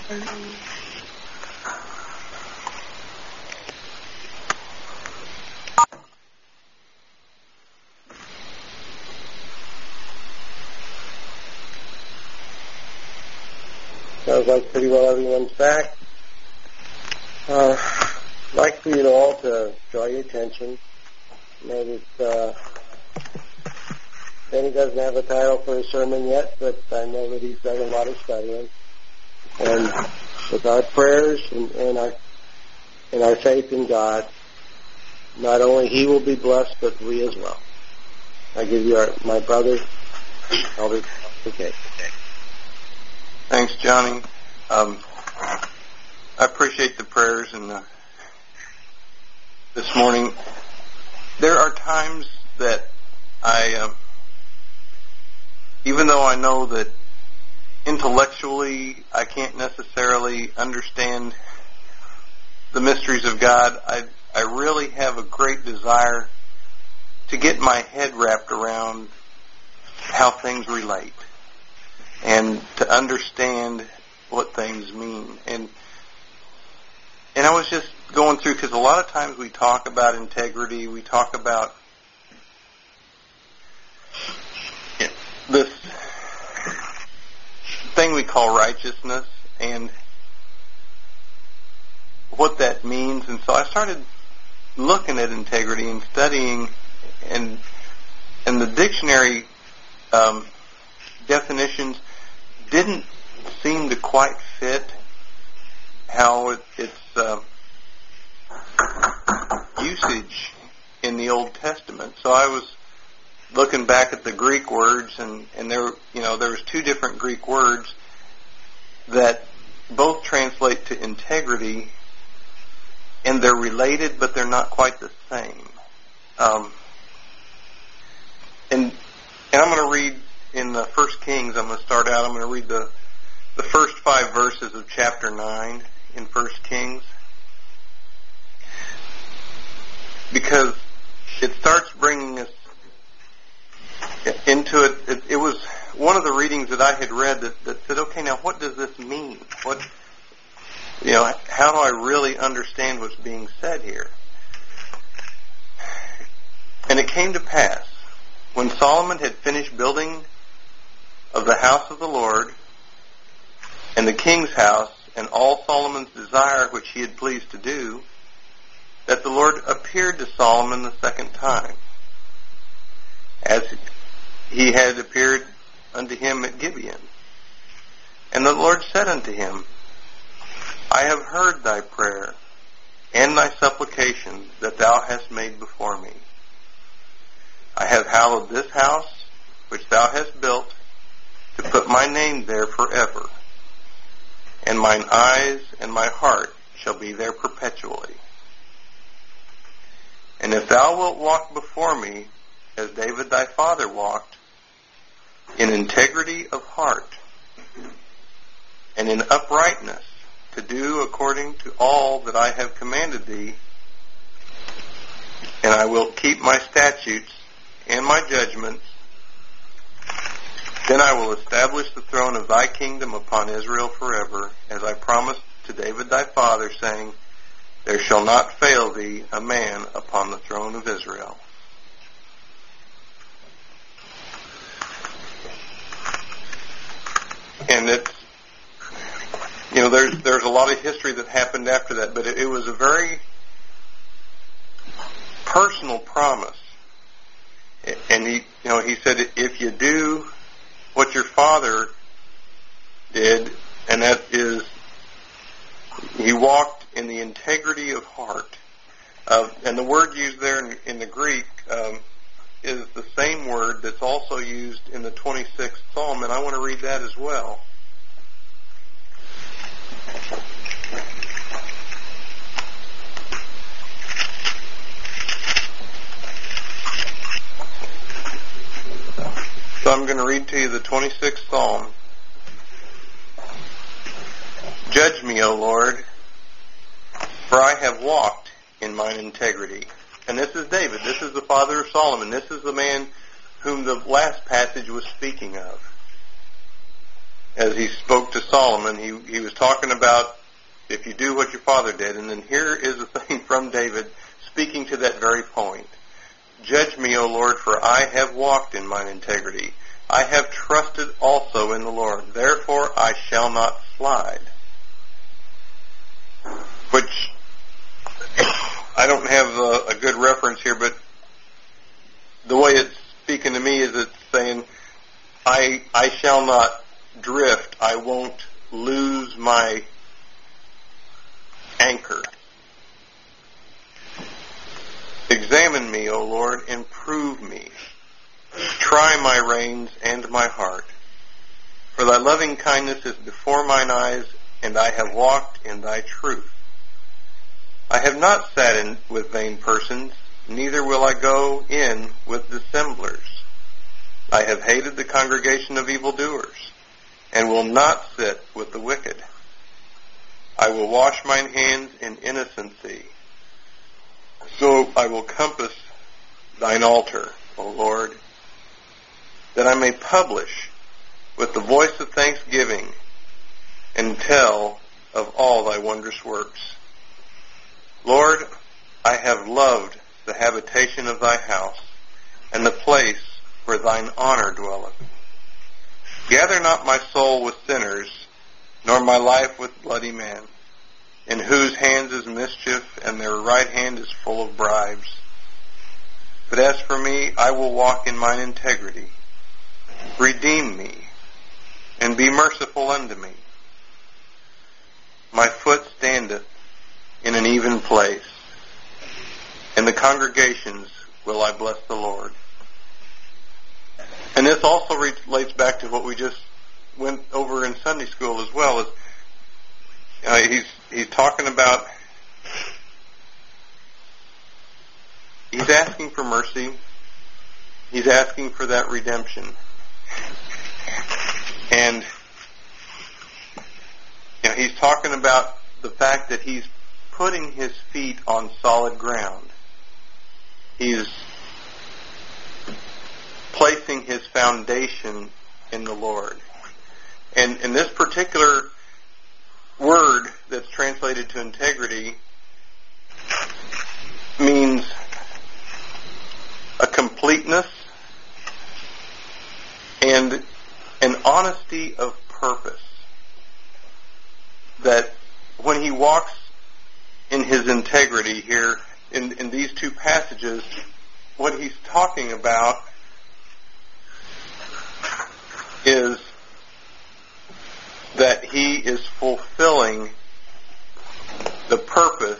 Sounds like pretty well everyone's back. I'd like for you all to draw your attention. Know that Danny doesn't have a title for his sermon yet, but I know that he's done a lot of studying. And with our prayers and our faith in God, not only he will be blessed, but we as well. I give you my brother, Elder McKay. Thanks, Johnny. I appreciate the prayers and this morning. There are times that even though I know that intellectually I can't necessarily understand the mysteries of God, I really have a great desire to get my head wrapped around how things relate and to understand what things mean. And I was just going through, because a lot of times we talk about integrity, we talk about this thing we call righteousness and what that means. And so I started looking at integrity and studying, and the dictionary definitions didn't seem to quite fit how its usage in the Old Testament. So I was looking back at the Greek words, and there was two different Greek words that both translate to integrity, and they're related, but they're not quite the same. And I'm going to read in the 1 Kings. I'm going to start out. I'm going to read the first 5 verses of chapter 9 in 1 Kings, because it starts bringing us into it. It was one of the readings that I had read that said, okay, now what does this mean? How do I really understand what's being said here? And it came to pass, when Solomon had finished building of the house of the Lord, and the king's house, and all Solomon's desire which he had pleased to do, that the Lord appeared to Solomon the second time, as he had appeared unto him at Gibeon. And the Lord said unto him, I have heard thy prayer and thy supplication that thou hast made before me. I have hallowed this house which thou hast built, to put my name there forever, and mine eyes and my heart shall be there perpetually. And if thou wilt walk before me, as David thy father walked, in integrity of heart, and in uprightness, to do according to all that I have commanded thee, and I will keep my statutes and my judgments, then I will establish the throne of thy kingdom upon Israel forever, as I promised to David thy father, saying, there shall not fail thee a man upon the throne of Israel. And it's, there's a lot of history that happened after that, but it was a very personal promise. And he said, if you do what your father did, and that is, he walked in the integrity of heart. And the word used there in the Greek is the same word that's also used in the 26th Psalm, and I want to read that as well. So I'm going to read to you the 26th Psalm. Judge me, O Lord, for I have walked in mine integrity. And this is David. This is the father of Solomon. This is the man whom the last passage was speaking of. as he spoke to Solomon, he was talking about if you do what your father did. And then here is a thing from David speaking to that very point. Judge me, O Lord, for I have walked in mine integrity. I have trusted also in the Lord. Therefore I shall not slide. Which, I don't have a good reference here, but the way it's speaking to me is it's saying, I shall not drift. I won't lose my anchor. Examine me, O Lord, and prove me. Try my reins and my heart. For thy loving kindness is before mine eyes, and I have walked in thy truth. I have not sat in with vain persons, neither will I go in with dissemblers. I have hated the congregation of evildoers, and will not sit with the wicked. I will wash mine hands in innocency. So I will compass thine altar, O Lord, that I may publish with the voice of thanksgiving and tell of all thy wondrous works. Lord, I have loved the habitation of thy house, and the place where thine honor dwelleth. Gather not my soul with sinners, nor my life with bloody men, in whose hands is mischief, and their right hand is full of bribes. But as for me, I will walk in mine integrity. Redeem me, and be merciful unto me. My foot standeth in an even place. In the congregations will I bless the Lord. And this also relates back to what we just went over in Sunday school as well. As he's talking about, he's asking for mercy. He's asking for that redemption. And he's talking about the fact that he's putting his feet on solid ground. He's placing his foundation in the Lord. And in this particular word that's translated to integrity means a completeness and an honesty of purpose. That when he walks in his integrity here in these two passages, what he's talking about is that he is fulfilling the purpose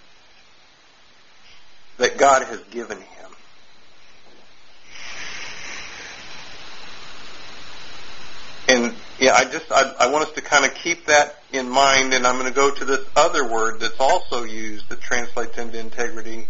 that God has given him. And I want us to kind of keep that in mind, and I'm going to go to this other word that's also used that translates into integrity.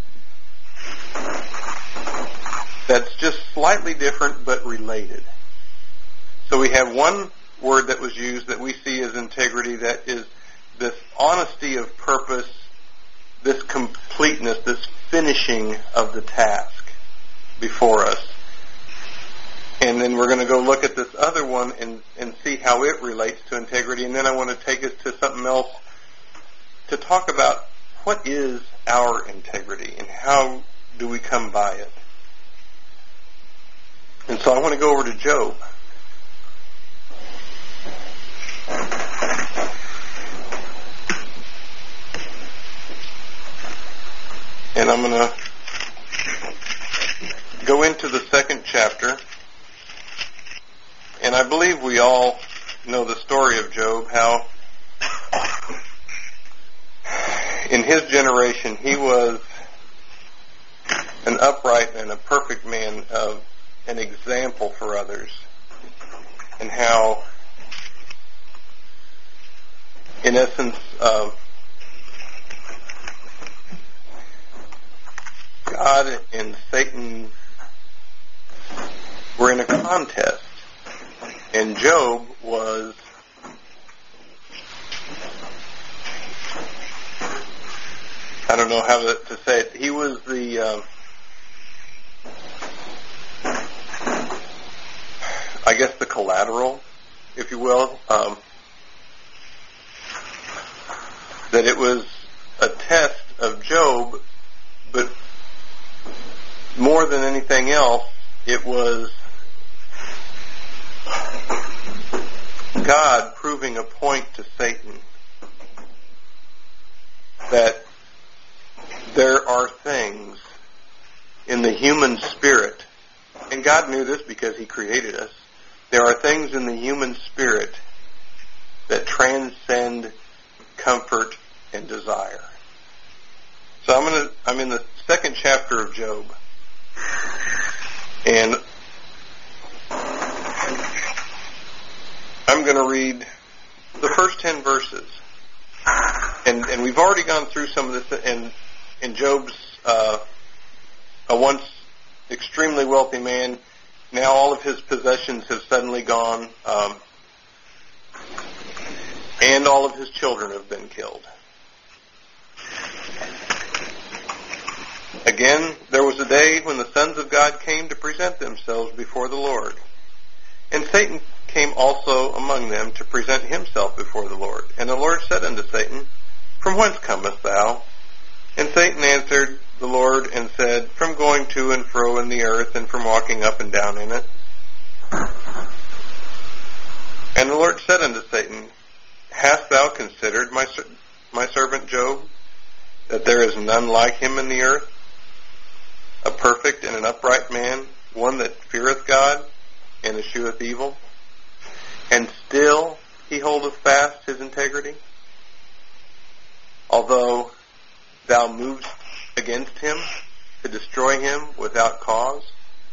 That's just slightly different but related. So we have one word that was used that we see as integrity, that is this honesty of purpose, this completeness, this finishing of the task before us. And then we're going to go look at this other one and see how it relates to integrity. And then I want to take us to something else to talk about what is our integrity and how do we come by it. And so I want to go over to Job. And I'm going to go into the second chapter. And I believe we all know the story of Job, how in his generation he was an upright and a perfect man, of an example for others, and how, in essence, God and Satan were in a contest. And Job was I don't know how to say it. He was the I guess the collateral if you will, that it was a test of Job, but more than anything else, it was God proving a point to Satan that there are things in the human spirit, and God knew this because He created us. There are things in the human spirit that transcend comfort and desire. So I'm in the second chapter of Job, and I'm going to read the first 10 verses. And we've already gone through some of this in Job's a once extremely wealthy man. Now all of his possessions have suddenly gone, and all of his children have been killed. Again, there was a day when the sons of God came to present themselves before the Lord. And Satan came also among them to present himself before the Lord. And the Lord said unto Satan, From whence comest thou? And Satan answered the Lord and said, From going to and fro in the earth, and from walking up and down in it. And the Lord said unto Satan, Hast thou considered my servant Job, that there is none like him in the earth, a perfect and an upright man, one that feareth God and escheweth evil? And still he holdeth fast his integrity, although thou movest against him to destroy him without cause?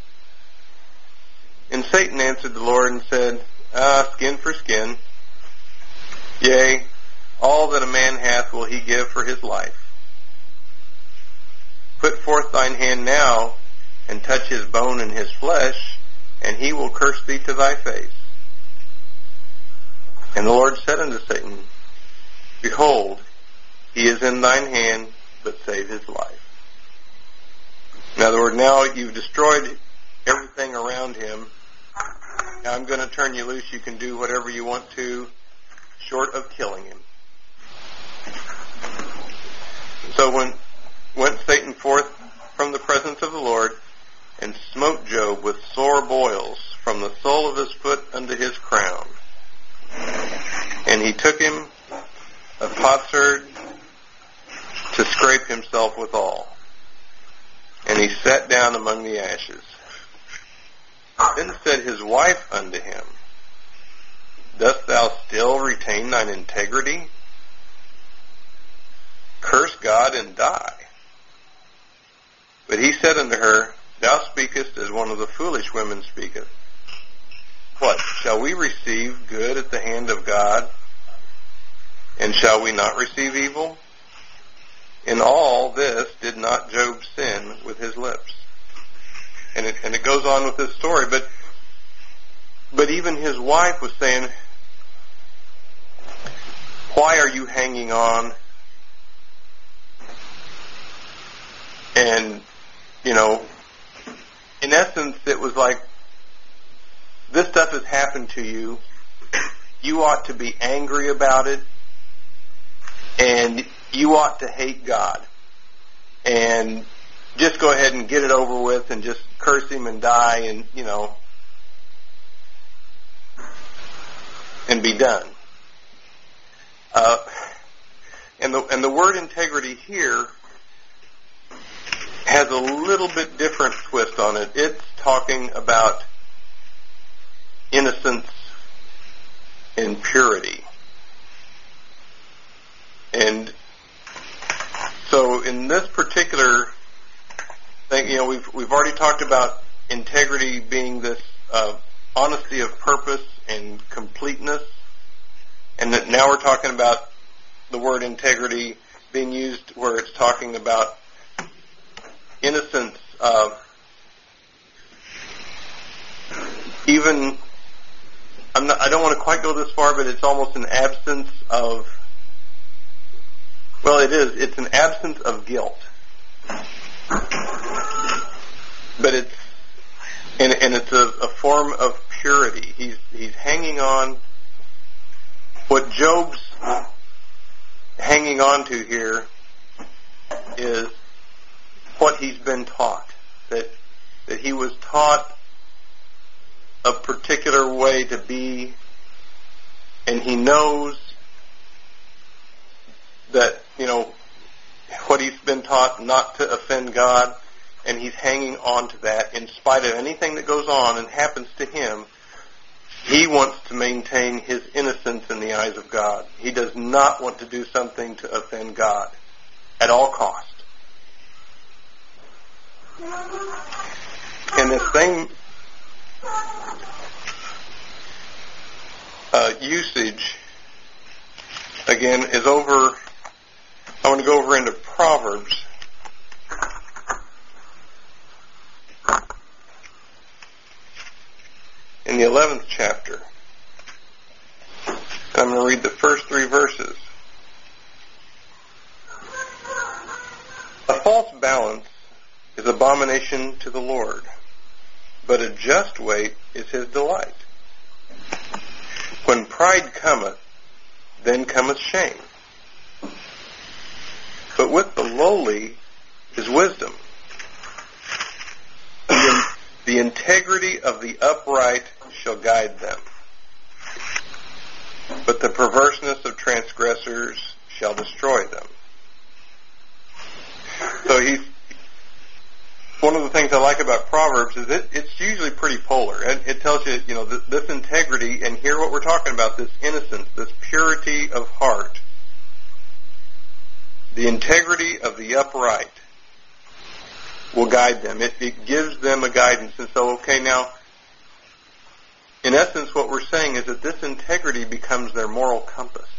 And Satan answered the Lord and said, Skin for skin. Yea, all that a man hath will he give for his life. Put forth thine hand now, and touch his bone and his flesh, and he will curse thee to thy face. And the Lord said unto Satan, Behold, he is in thine hand, but save his life. In other words, now you've destroyed everything around him. Now I'm going to turn you loose. You can do whatever you want to, short of killing him. So went Satan forth from the presence of the Lord, and smote Job with sore boils from the sole of his foot unto his crown. And he took him a potsherd to scrape himself withal. And he sat down among the ashes. Then said his wife unto him, Dost thou still retain thine integrity? Curse God and die. But he said unto her, Thou speakest as one of the foolish women speaketh. What, shall we receive good at the hand of God? And shall we not receive evil? In all this did not Job sin with his lips. And it goes on with this story, but even his wife was saying, Why are you hanging on? And, in essence, it was like, this stuff has happened to you. You ought to be angry about it, and you ought to hate God. And just go ahead and get it over with and just curse him and die and, and be done. And the word integrity here has a little bit different twist on it. It's talking about innocence and purity. And so in this particular thing, we've already talked about integrity being this honesty of purpose and completeness, and that now we're talking about the word integrity being used where it's talking about innocence of even, I don't want to quite go this far, but it's almost an absence of, well, it's an absence of guilt. But it's a form of purity. He's hanging on What Job's hanging on to here is what he's been taught, that he was taught a particular way to be, and he knows that, what he's been taught not to offend God, and he's hanging on to that in spite of anything that goes on and happens to him. He wants to maintain his innocence in the eyes of God. He does not want to do something to offend God at all cost. And this same usage, again, is over. I want to go over into Proverbs. In the 11th chapter. I'm going to read the first 3 verses. A false balance is abomination to the Lord, but a just weight is his delight. When pride cometh, then cometh shame. But with the lowly is wisdom. The integrity of the upright shall guide them, but the perverseness of transgressors shall destroy them. So one of the things I like about Proverbs is it's usually pretty polar. It tells you, this integrity, and here what we're talking about, this innocence, this purity of heart, the integrity of the upright will guide them. It gives them a guidance. And so, okay, now, in essence, what we're saying is that this integrity becomes their moral compass.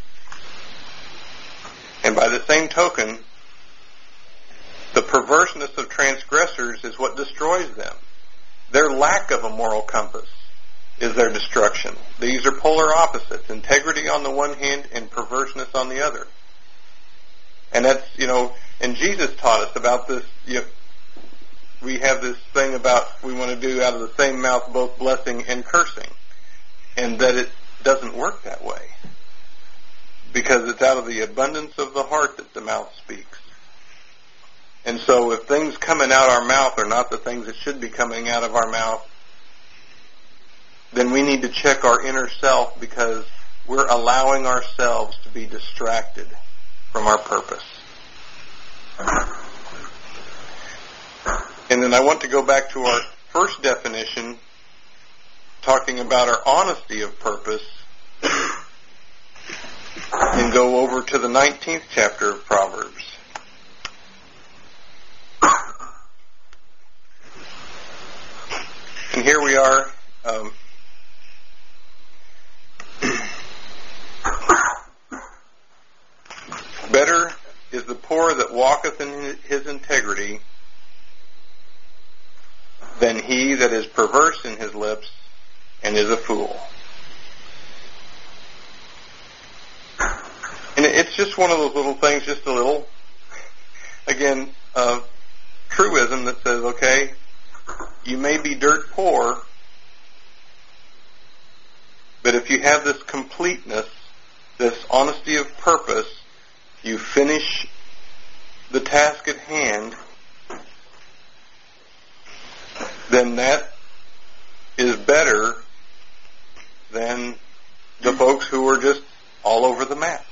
And by the same token, the perverseness of transgressors is what destroys them. Their lack of a moral compass is their destruction. These are polar opposites. Integrity on the one hand and perverseness on the other. And that's, and Jesus taught us about this. We have this thing about we want to do out of the same mouth both blessing and cursing. And that it doesn't work that way. Because it's out of the abundance of the heart that the mouth speaks. And so if things coming out our mouth are not the things that should be coming out of our mouth, then we need to check our inner self, because we're allowing ourselves to be distracted from our purpose. And then I want to go back to our first definition, talking about our honesty of purpose, and go over to the 19th chapter of Proverbs. And here we are. Better is the poor that walketh in his integrity than he that is perverse in his lips and is a fool. And it's just one of those little things, just a little, again, truism that says, okay, you may be dirt poor, but if you have this completeness, this honesty of purpose, you finish the task at hand, then that is better than the folks who are just all over the map.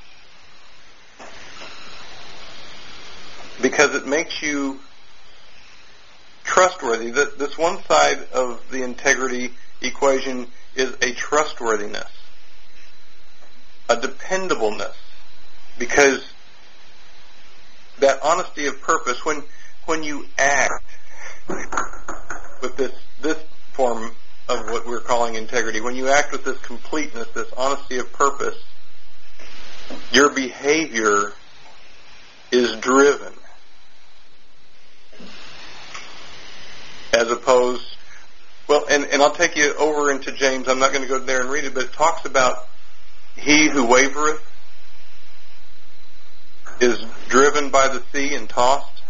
Because it makes you trustworthy. This one side of the integrity equation is a trustworthiness, a dependableness, because that honesty of purpose, when you act with this form of what we're calling integrity, when you act with this completeness, this honesty of purpose, your behavior is driven. As opposed, and I'll take you over into James. I'm not going to go there and read it, but it talks about he who wavereth is driven by the sea and tossed.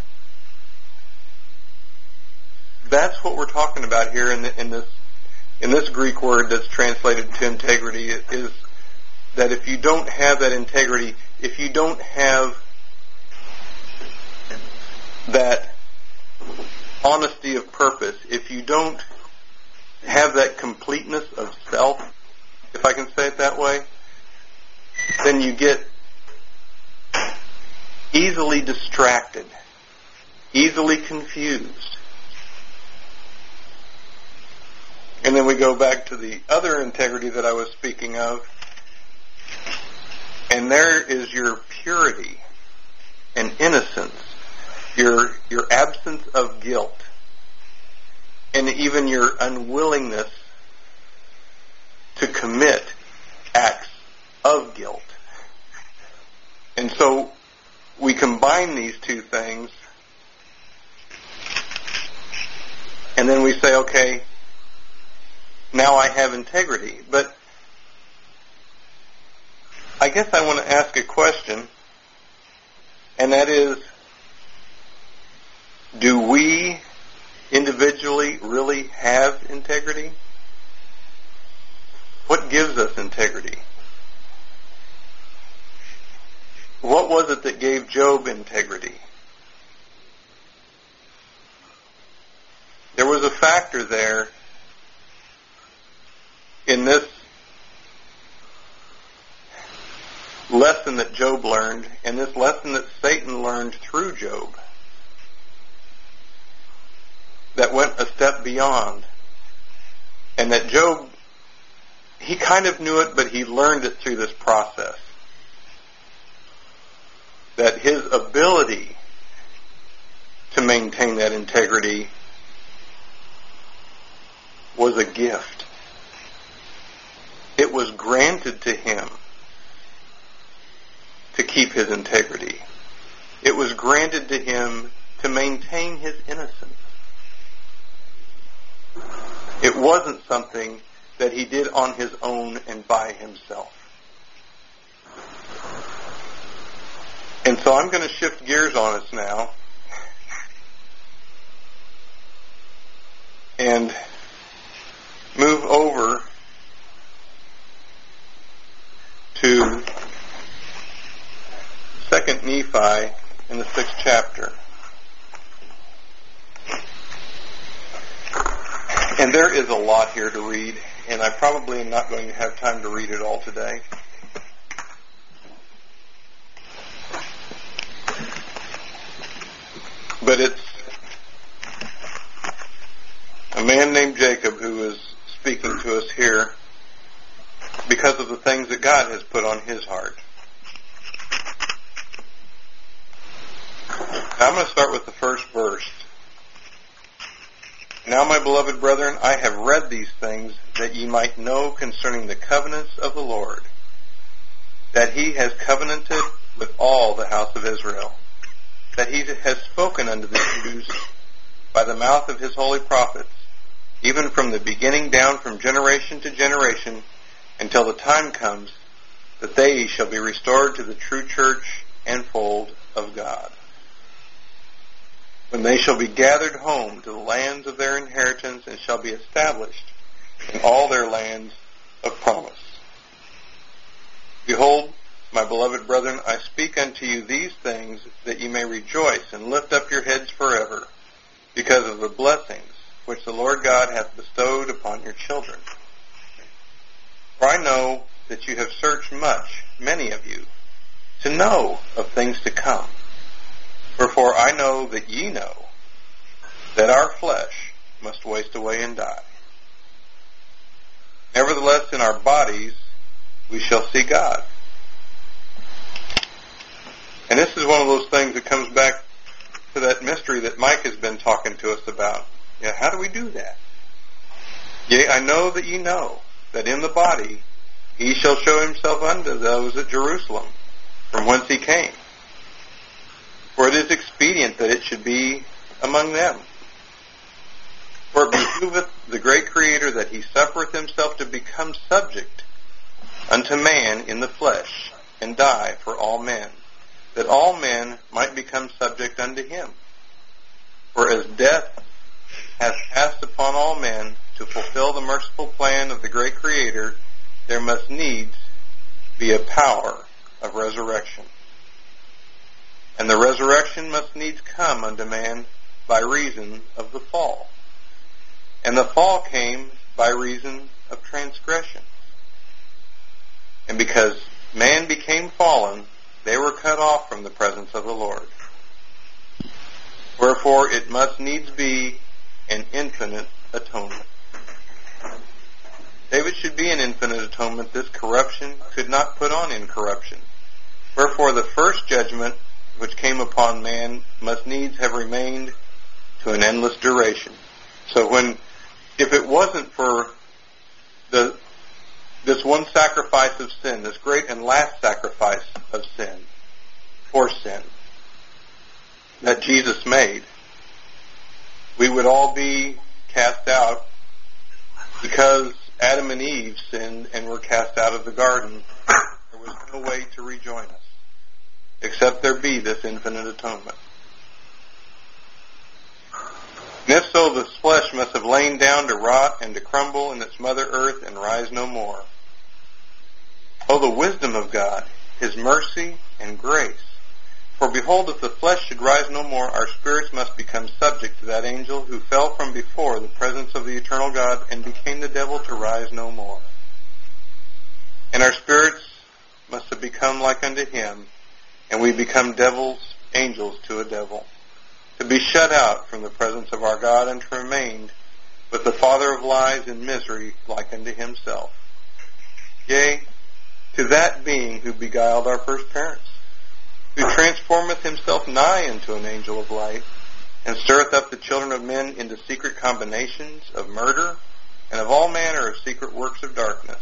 That's what we're talking about here in this Greek word that's translated to integrity. Is that if you don't have that integrity, if you don't have that honesty of purpose, if you don't have that completeness of self, if I can say it that way, then you get easily distracted, easily confused. And then we go back to the other integrity that I was speaking of, and there is your purity and innocence, your absence of guilt, and even your unwillingness to commit acts of guilt. And so we combine these two things, and then we say, okay, now I have integrity. But I guess I want to ask a question, and that is, do we individually really have integrity? What gives us integrity? What was it that gave Job integrity? There was a factor there in this lesson that Job learned, and this lesson that Satan learned through Job, that went a step beyond. And that Job, he kind of knew it, but he learned it through this process. That his ability to maintain that integrity was a gift. It was granted to him to keep his integrity. It was granted to him to maintain his innocence. It wasn't something that he did on his own and by himself. And so I'm going to shift gears on us now and move over to 2 Nephi in the 6th chapter. And there is a lot here to read, and I probably am not going to have time to read it all today. But it's a man named Jacob who is speaking to us here because of the things that God has put on his heart. Now I'm going to start with the first verse. Now, my beloved brethren, I have read these things that ye might know concerning the covenants of the Lord, that he has covenanted with all the house of Israel, that he has spoken unto the Jews by the mouth of his holy prophets, even from the beginning down from generation to generation, until the time comes that they shall be restored to the true church and fold of God, when they shall be gathered home to the lands of their inheritance, and shall be established in all their lands of promise. Behold, my beloved brethren, I speak unto you these things, that ye may rejoice and lift up your heads forever, because of the blessings which the Lord God hath bestowed upon your children. For I know that you have searched much, many of you, to know of things to come. Wherefore I know that ye know that our flesh must waste away and die. Nevertheless, in our bodies we shall see God. And this is one of those things that comes back to that mystery that Mike has been talking to us about. Yeah, how do we do that? Yea, I know that ye know that in the body he shall show himself unto those at Jerusalem, from whence he came. For it is expedient that it should be among them. For it behooveth the great Creator that he suffereth himself to become subject unto man in the flesh, and die for all men, that all men might become subject unto him. For as death hath passed upon all men, to fulfill the merciful plan of the great Creator, there must needs be a power of resurrection. And the resurrection must needs come unto man by reason of the fall. And the fall came by reason of transgression. And because man became fallen, they were cut off from the presence of the Lord. Wherefore it must needs be an infinite atonement. David should be an infinite atonement. This corruption could not put on incorruption. Wherefore the first judgment which came upon man must needs have remained to an endless duration. So if it wasn't for this one sacrifice of sin, this great and last sacrifice of sin, for sin, that Jesus made, we would all be cast out because Adam and Eve sinned and were cast out of the garden. There was no way to rejoin us, except there be this infinite atonement. And if so, the flesh must have lain down to rot and to crumble in its mother earth and rise no more. Oh, the wisdom of God, His mercy and grace. For behold, if the flesh should rise no more, our spirits must become subject to that angel who fell from before the presence of the eternal God and became the devil to rise no more. And our spirits must have become like unto him, and we become angels to a devil, to be shut out from the presence of our God and to remain with the father of lies in misery like unto himself. Yea, to that being who beguiled our first parents, who transformeth himself nigh unto an angel of light, and stirreth up the children of men into secret combinations of murder, and of all manner of secret works of darkness.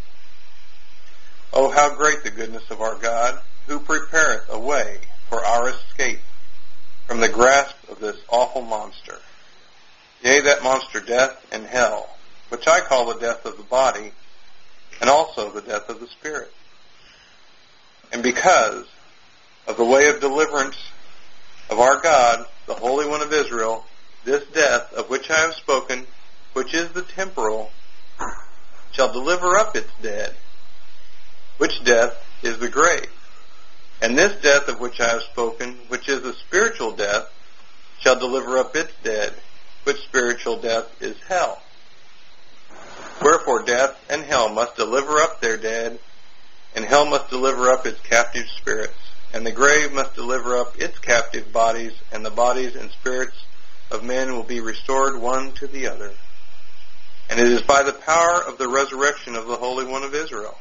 Oh, how great the goodness of our God, who prepareth a way for our escape from the grasp of this awful monster. Yea, that monster death and hell, which I call the death of the body, and also the death of the spirit. And because of the way of deliverance of our God, the Holy One of Israel, this death of which I have spoken, which is the temporal, shall deliver up its dead, which death is the grave. And this death of which I have spoken, which is the spiritual death, shall deliver up its dead, which spiritual death is hell. Wherefore death and hell must deliver up their dead, and hell must deliver up its captive spirits, and the grave must deliver up its captive bodies, and the bodies and spirits of men will be restored one to the other. And it is by the power of the resurrection of the Holy One of Israel.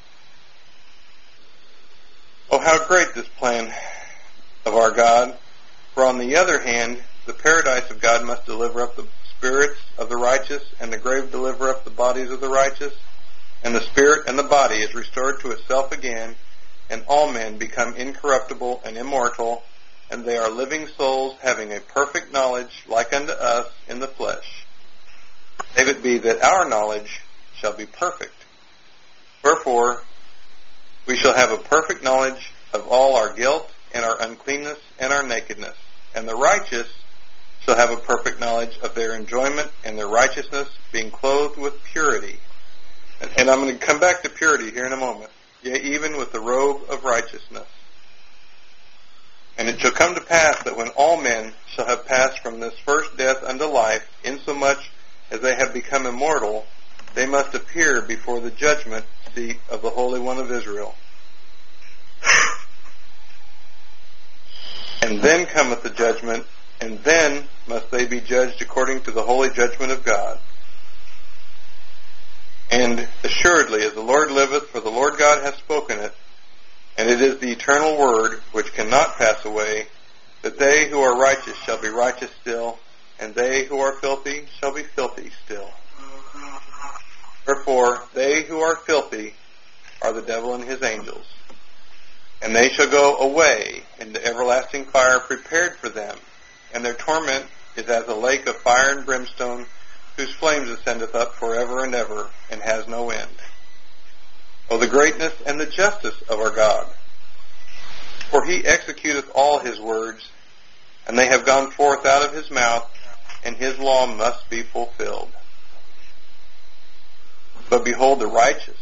Oh, how great this plan of our God! For on the other hand, the paradise of God must deliver up the spirits of the righteous, and the grave deliver up the bodies of the righteous, and the spirit and the body is restored to itself again, and all men become incorruptible and immortal, and they are living souls having a perfect knowledge like unto us in the flesh. Save it be that our knowledge shall be perfect. Wherefore, we shall have a perfect knowledge of all our guilt and our uncleanness and our nakedness, and the righteous shall have a perfect knowledge of their enjoyment and their righteousness, being clothed with purity. And I'm going to come back to purity here in a moment. Yea, even with the robe of righteousness. And it shall come to pass that when all men shall have passed from this first death unto life, insomuch as they have become immortal, they must appear before the judgment seat of the Holy One of Israel. And then cometh the judgment, and then must they be judged according to the holy judgment of God. And assuredly, as the Lord liveth, for the Lord God hath spoken it, and it is the eternal word which cannot pass away, that they who are righteous shall be righteous still, and they who are filthy shall be filthy still. Wherefore, they who are filthy are the devil and his angels, and they shall go away into everlasting fire prepared for them, and their torment is as a lake of fire and brimstone, whose flames ascendeth up forever and ever, and has no end. O the greatness and the justice of our God! For he executeth all his words, and they have gone forth out of his mouth, and his law must be fulfilled. But behold, the righteous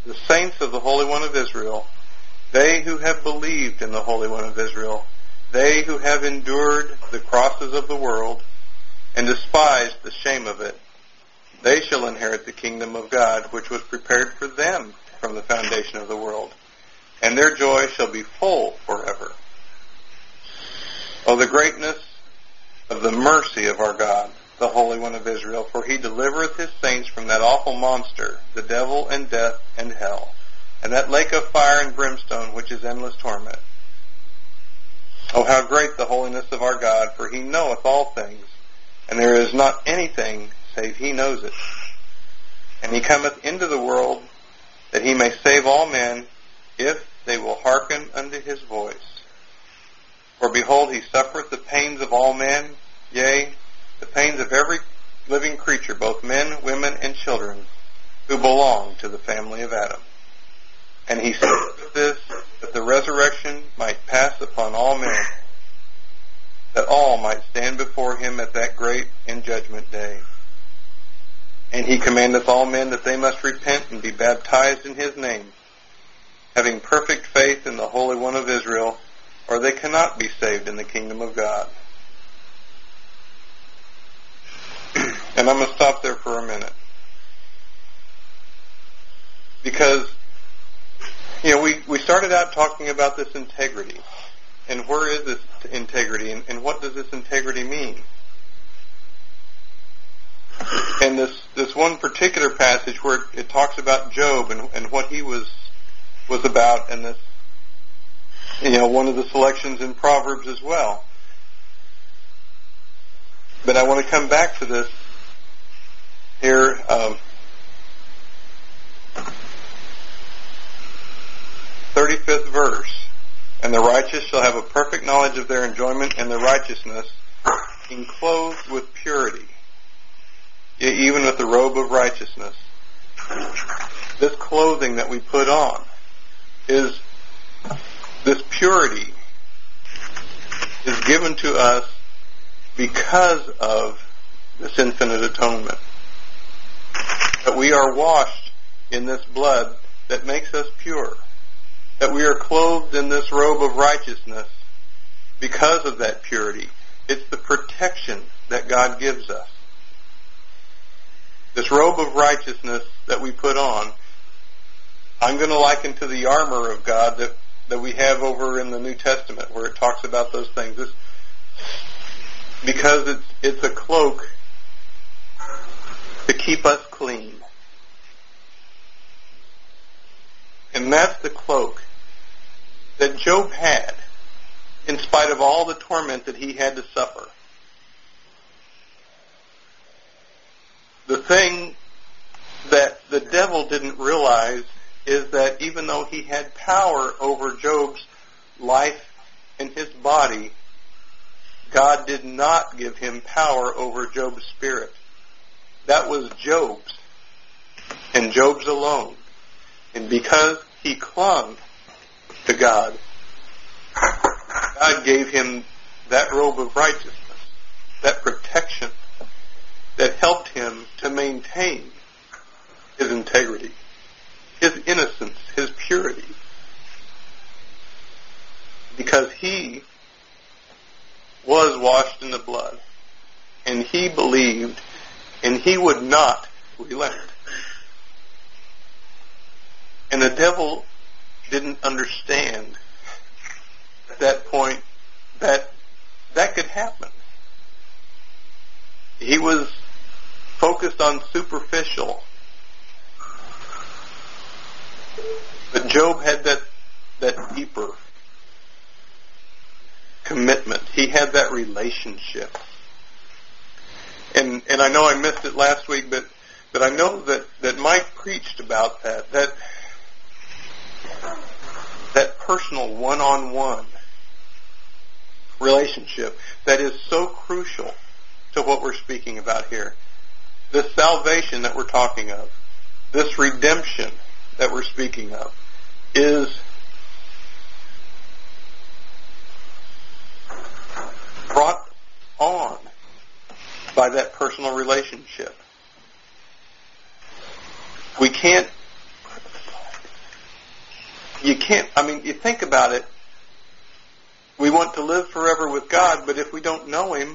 the saints of the Holy One of Israel, they who have believed in the Holy One of Israel, they who have endured the crosses of the world and despised the shame of it, they shall inherit the kingdom of God, which was prepared for them from the foundation of the world, and their joy shall be full forever. Oh, the greatness of the mercy of our God, the Holy One of Israel, for he delivereth his saints from that awful monster, the devil and death and hell, and that lake of fire and brimstone, which is endless torment. Oh, how great the holiness of our God, for he knoweth all things, and there is not anything save he knows it. And he cometh into the world that he may save all men, if they will hearken unto his voice. For behold, he suffereth the pains of all men, yea, the pains of every living creature, both men, women, and children, who belong to the family of Adam. And he suffereth this, that the resurrection might pass upon all men, that all might stand before him at that great and judgment day. And he commandeth all men that they must repent and be baptized in his name, having perfect faith in the Holy One of Israel, or they cannot be saved in the kingdom of God. And I'm going to stop there for a minute. Because, we started out talking about this integrity. And where is this integrity? And what does this integrity mean? And this one particular passage where it talks about Job and what he was about, and this, one of the selections in Proverbs as well. But I want to come back to this here. 35th verse. And the righteous shall have a perfect knowledge of their enjoyment and their righteousness, being clothed with purity, yea, even with the robe of righteousness. This clothing that we put on is, this purity is given to us because of this infinite atonement. That we are washed in this blood that makes us pure. That we are clothed in this robe of righteousness because of that purity. It's the protection that God gives us. This robe of righteousness that we put on, I'm going to liken to the armor of God that we have over in the New Testament, where it talks about those things. Because it's a cloak to keep us clean. And that's the cloak that Job had, in spite of all the torment that he had to suffer. The thing that the devil didn't realize is that even though he had power over Job's life and his body, God did not give him power over Job's spirit. That was Job's, and Job's alone. And because he clung to God, God gave him that robe of righteousness, that protection that helped him to maintain his integrity, his innocence, his purity. Because he was washed in the blood, and he believed, and he would not relent. And the devil didn't understand at that point that could happen. He was focused on superficial. But Job had that deeper commitment. He had that relationship. And I know I missed it last week, but I know that Mike preached about that personal one-on-one relationship that is so crucial to what we're speaking about here. This salvation that we're talking of, this redemption that we're speaking of, is brought on by that personal relationship. We can't you can't, you think about it. We want to live forever with God, but if we don't know Him,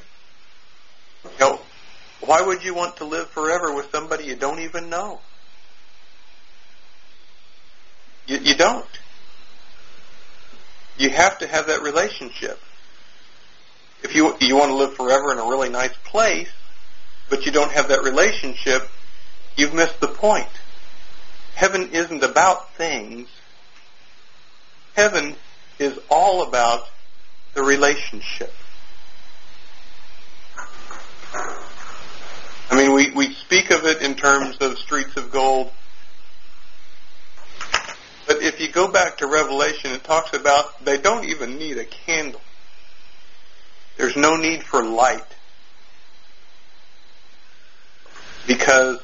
why would you want to live forever with somebody you don't even know? You don't. You have to have that relationship. If you want to live forever in a really nice place, but you don't have that relationship, you've missed the point. Heaven isn't about things. Heaven is all about the relationship. We speak of it in terms of streets of gold. But if you go back to Revelation, it talks about they don't even need a candle. There's no need for light. Because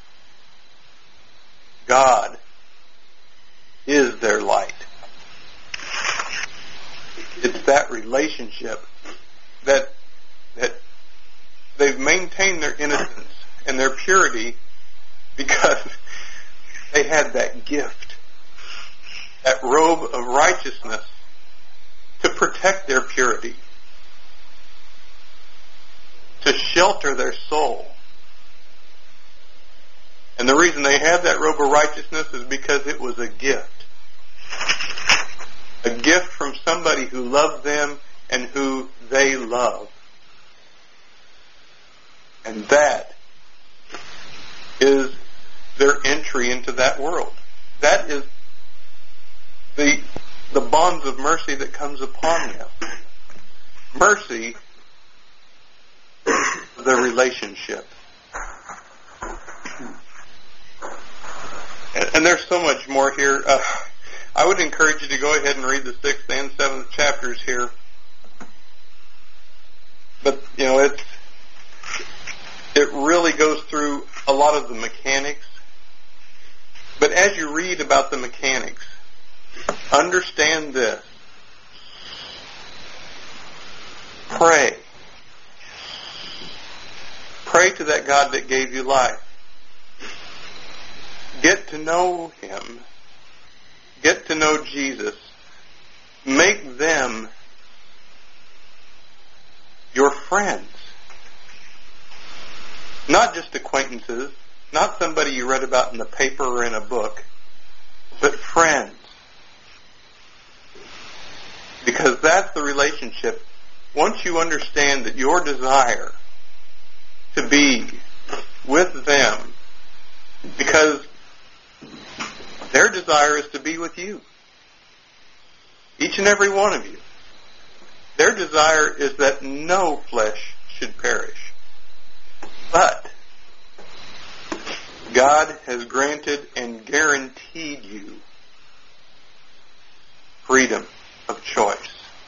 God is their light. It's that relationship that they've maintained their innocence and their purity because they had that gift, that robe of righteousness to protect their purity, to shelter their soul. And the reason they had that robe of righteousness is because it was a gift. A gift from somebody who loved them and who they love. And that is their entry into that world. That is the bonds of mercy that comes upon them. Mercy, the relationship. And there's so much more here. I would encourage you to go ahead and read the 6th and 7th chapters here. But, it really goes through a lot of the mechanics. But as you read about the mechanics, understand this. Pray. Pray to that God that gave you life. Get to know Him. Get to know Jesus. Make them your friends. Not just acquaintances, not somebody you read about in the paper or in a book, but friends. Because that's the relationship. Once you understand that your desire to be with them, because their desire is to be with you. Each and every one of you. Their desire is that no flesh should perish. But God has granted and guaranteed you freedom of choice.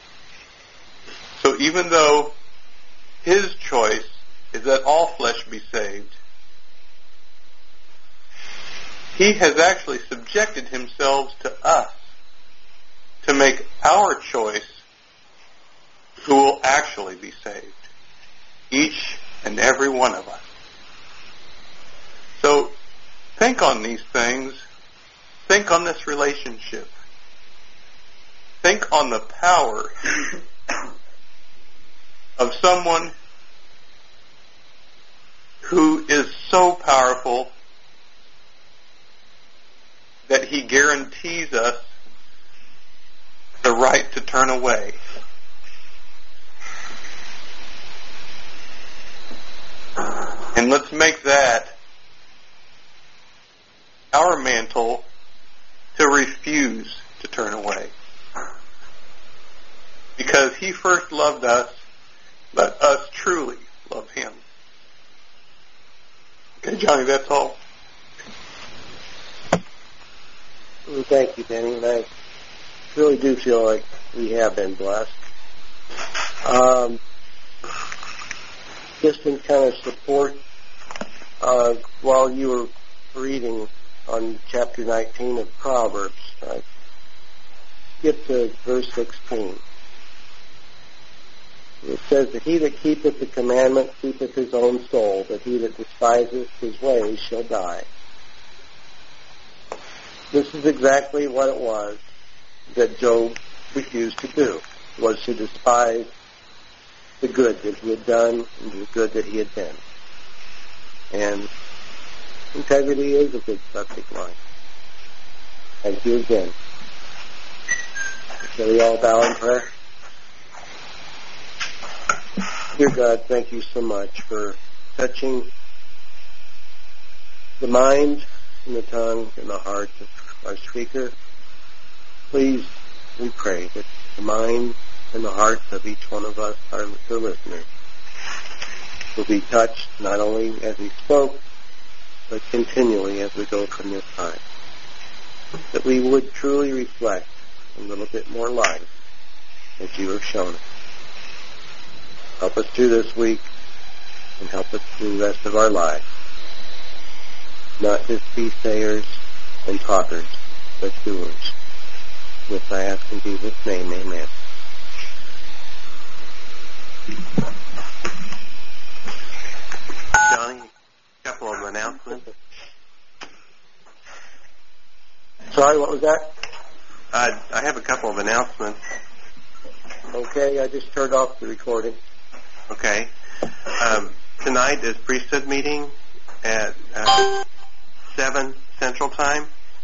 So even though His choice is that all flesh be saved, He has actually subjected Himself to us to make our choice who will actually be saved. Each and every one of us. So, think on these things. Think on this relationship. Think on the power of someone who is so powerful that He guarantees us the right to turn away. And let's make that our mantle to refuse to turn away. Because He first loved us, let us truly love Him. Okay, Johnny, that's all. Well, thank you, Danny. And I really do feel like we have been blessed. Just in kind of support, while you were reading on chapter 19 of Proverbs, skip to verse 16. It says that he that keepeth the commandment keepeth his own soul, but he that despiseth his ways shall die. This is exactly what it was that Job refused to do, was to despise the good that he had done and the good that he had been. And integrity is a good subject line. Thank you again. Shall we all bow in prayer? Dear God, thank you so much for touching the mind and the tongue and the heart of our speaker. Please, we pray that the mind and the hearts of each one of us, the listeners, will be touched not only as he spoke, but continually as we go from this time. That we would truly reflect a little bit more life as you have shown us. Help us through this week and help us through the rest of our lives. Not just be sayers and talkers, but doers. This I ask in Jesus' name, amen. Johnny, a couple of announcements. Sorry, what was that? I have a couple of announcements. Okay, I just turned off the recording. Okay. Tonight is priesthood meeting at 7 Central Time.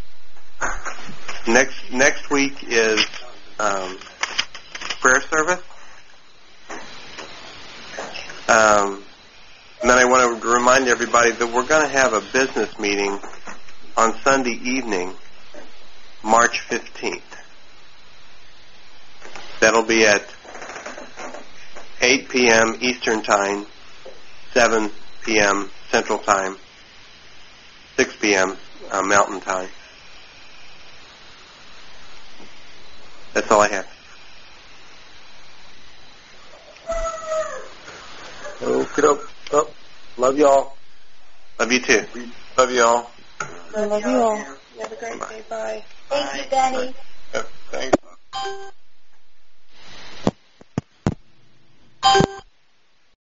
Next week is prayer service. And then I want to remind everybody that we're going to have a business meeting on Sunday evening, March 15th. That'll be at 8 p.m. Eastern Time, 7 p.m. Central Time, 6 p.m. Mountain Time. That's all I have. Okay, love you all. Love you too. Love you all. I love you all. You have a great day. Bye. Thank you, Danny. Yep, thanks.